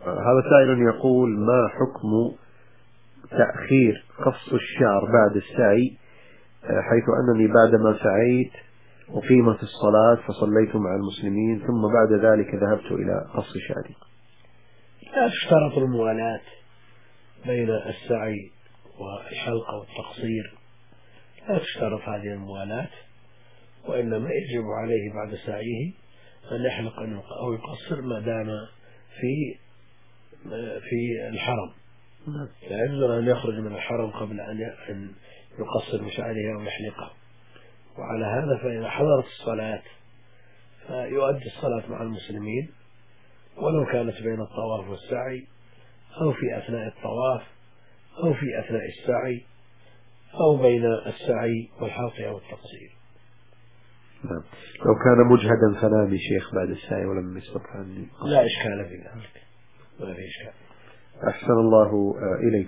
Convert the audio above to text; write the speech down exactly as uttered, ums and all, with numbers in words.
هذا سائل يقول: ما حكم تأخير قص الشعر بعد السعي، حيث أنني بعدما سعيت أقيمت الصلاة فصليت مع المسلمين ثم بعد ذلك ذهبت إلى قص شعري؟ لا تشترط الموالاة بين السعي والحلق والتقصير، لا تشترط هذه الموالاة، وإنما يجب عليه بعد سعيه أن يحلق أو يقصر ما دام في في الحرم، لا يجوز أن يخرج من الحرم قبل أن يقصر بشعره أو يحلقه. وعلى هذا فإذا حضرت الصلاة فيؤدي الصلاة مع المسلمين، ولو كانت بين الطواف والسعي أو في أثناء الطواف أو في أثناء السعي أو بين السعي والحلق أو التقصير. نعم. لو كان مجهدا فنام شيخ بعد السعي ولم يستطع أن لا إشكال في ذلك، ما في إشكال. أحسن الله إليك.